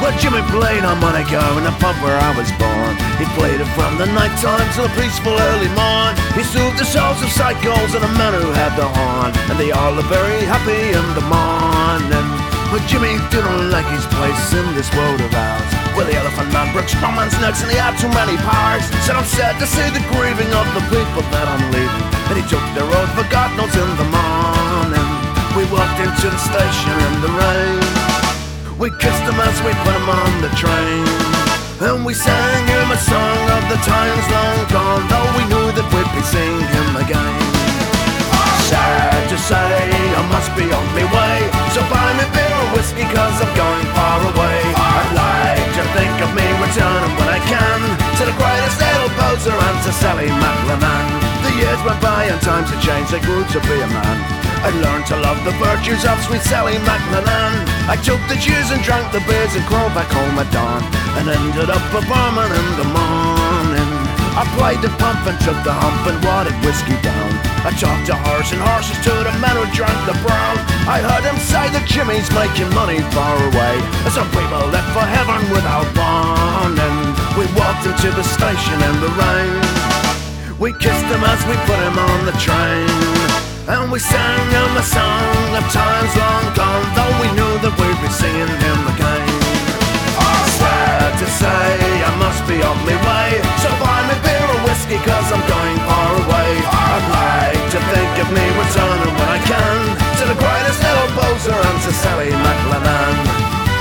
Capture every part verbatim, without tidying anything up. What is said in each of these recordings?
But Jimmy played harmonica in the pub where I was born. He played it from the night time till the peaceful early morn. He soothed the souls of psychos and the men who had the horn, and they all are very happy in the morning. But Jimmy didn't like his place in this world of ours, where the elephant man broke strongman's necks and he had too many powers. Said I'm sad to see the grieving of the people that I'm leaving, and he took the road for God knows in the morning. We walked into the station in the rain. We kissed him as we put him on the train, and we sang him a song of the times long gone, though we knew that we'd be seeing him again. Sad to say, I must be on my way, so buy me beer or whiskey cause I'm going far away. I'd like to think of me returning when I can, to the greatest little poser and to Sally McLennan. The years went by and times had changed, I grew to be a man. I learned to love the virtues of sweet Sally McLennan. I took the cheers and drank the beers and crawled back home at dawn, and ended up performing in the morning. I played the pump and took the hump and watered whiskey down. I talked to horse and horses to the men who drank the brown. I heard him say that Jimmy's making money far away, and some people left for heaven without warning. We walked into the station in the rain. We kissed him as we put him on the train, and we sang him a song of times long gone, though we knew that we'd be singing him again. Sad to say, I must be on my way, so buy me beer or whiskey cause I'm going far away. I'd like to think of me returning when I can, to the greatest little poser and to Sally McLennan.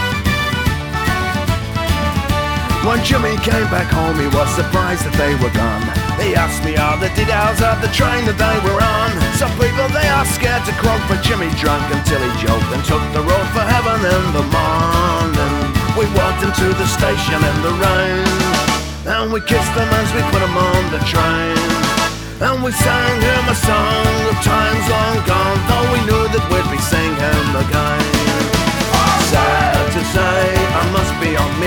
When Jimmy came back home, he was surprised that they were gone. He asked me all the details of the train that they were on. Some people, they are scared to croak, but Jimmy drank until he joked and took the road for heaven in the morning. We walked into the station in the rain, and we kissed him as we put him on the train, and we sang him a song of times long gone, though we knew that we'd be singing him again. Sad to say, I must be on me